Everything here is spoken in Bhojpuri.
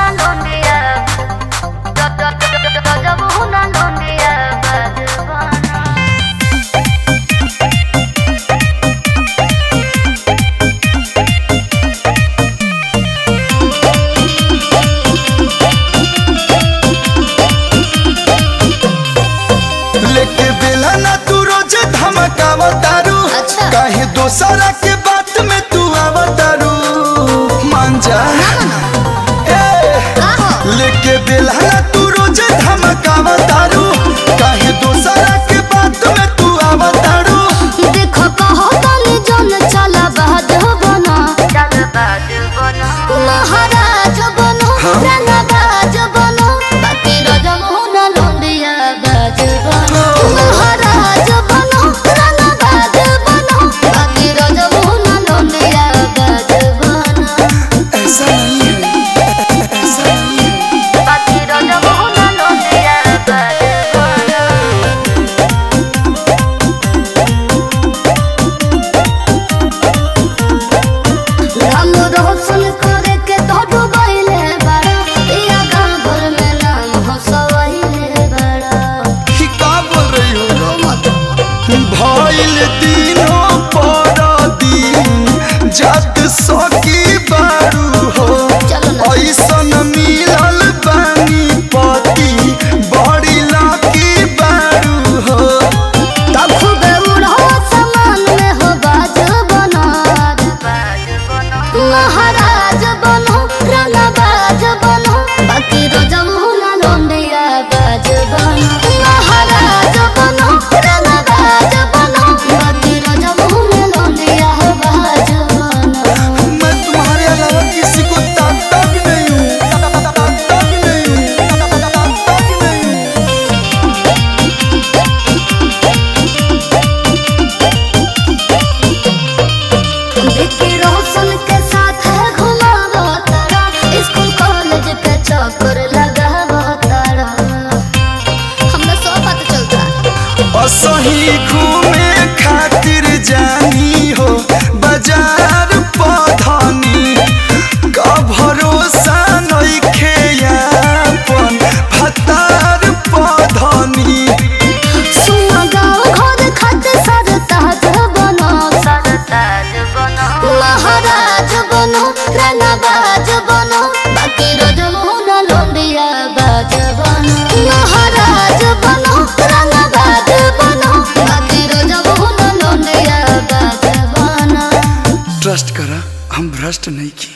धमकावतारू काहे दोसरा के बात में तू आवतारू मान जा लेके बेलहना तू रोज धमकावतारू काहे दोसरा के बात में तू आवतारू देखो कहो तले जन चला बाज बना महाराज बनो राना बाज बनो बाकी रजमुना लोंडिया बाज बनो महाराज बनो राना बाज बनो बाकी रजमुना लोंडिया बाज बनो ऐसा नहीं है ऐसा नहीं है बाकी रजमुना लोंडिया बाज बनो राम रोशन करे के तो डुबाइले बड़ा या गांव भर में नाम हंसवाइले बड़ा कि का बोल रही हो भइल दिनों पर दिन जग सकी बारू हो चलो ना ऐसन मिलल बानी पति बड़ी लाकी बारू हो तब खूबे उड़ो समान में हो बाज बनो महाराज बनो राना बाज बनो बाकी रजमुना लोंडिया बाज बनो महाराज बनो राना बाज बनो बाकी रजमुना लोंडिया बाज बनो मैं तुम्हारे अलावा किसी को ताकता भी नहीं हूँ ताकता भी नहीं हूँ ताकता भी नहीं हूँ विक्की रोशन के साथ है घुमावो तारा स्कूल कॉलेज के चक्कर लगावो तारा हमरा सब पता चलता असही घूमे खातिर जानी हो बाजार पधनी का भरोसा नइखे अपन भतार पधनी सुना गाँव घर खाते सरताज बनो महाराज बनो राना बाज बनो बाकी रजमुना लोंडिया बाज बनो महाराज बनो राना बाज बनो बाकी रजमुना लोंडिया बाज बनो ट्रस्ट करा हम भ्रष्ट नहीं किए।